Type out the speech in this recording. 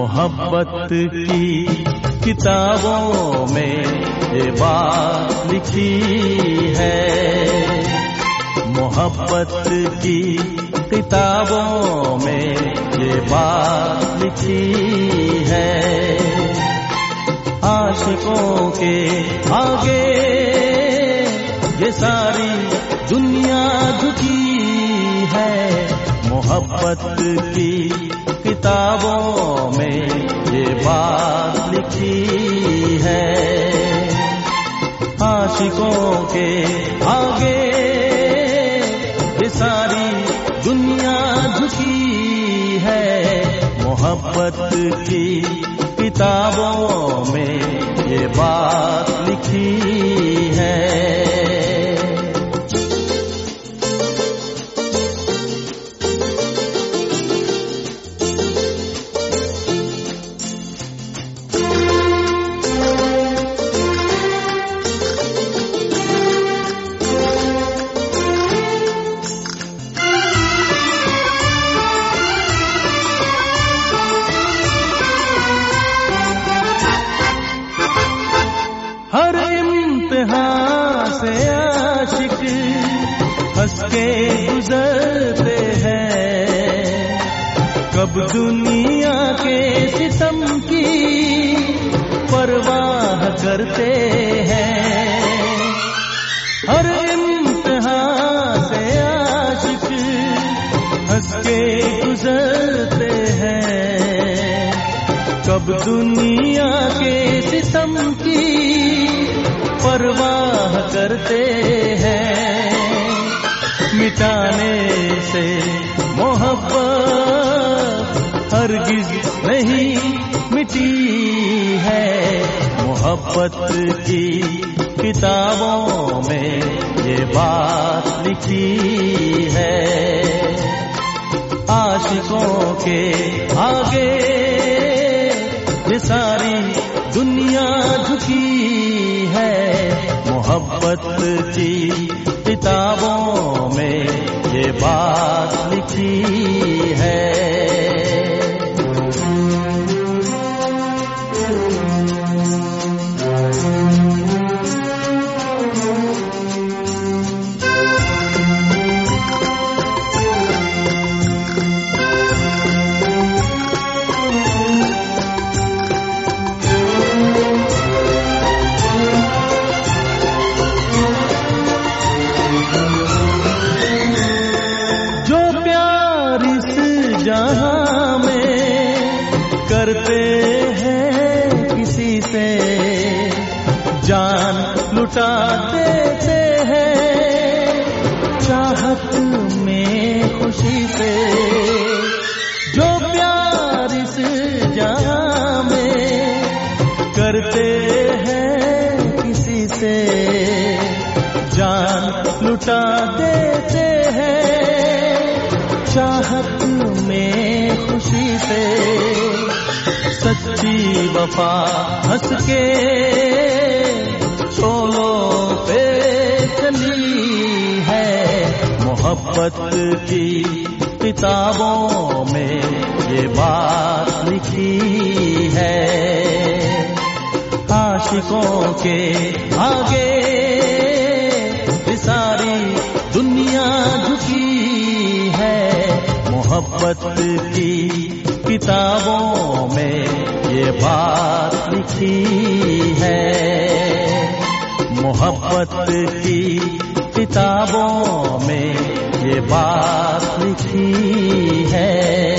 मोहब्बत की किताबों में ये बात लिखी है, मोहब्बत की किताबों में ये बात लिखी है। आशिकों के आगे ये सारी दुनिया झुकी है, मोहब्बत की किताबों में ये बात लिखी है। आशिकों के आगे ये सारी दुनिया झुकी है, मोहब्बत की किताबों में ये बात लिखी है। हर इम्तिहान से आशिक हंस के गुजरते हैं, कब दुनिया के सितम की परवाह करते हैं। हर इम्तिहान से आशिक हंस के गुजरते हैं, कब दुनिया के सितम की परवाह करते हैं। मिटाने से मोहब्बत हरगिज नहीं मिटी है, मोहब्बत की किताबों में ये बात लिखी है। आशिकों के आगे ये सारी दुनिया झुकी है, मोहब्बत की किताबों में ये बात लिखी है। जहां में करते हैं किसी से जान लुटा देते हैं, चाहत में खुशी से। जो प्यार इस जहां में करते हैं किसी से जान लुटा देते हैं, चाहत में खुशी से। सच्ची वफा हंस के शोलों पे चली है, मोहब्बत की किताबों में ये बात लिखी है। आशिकों के आगे ये सारी दुनिया झुकी है, मोहब्बत की किताबों में ये बात लिखी है। मोहब्बत की किताबों में ये बात लिखी है।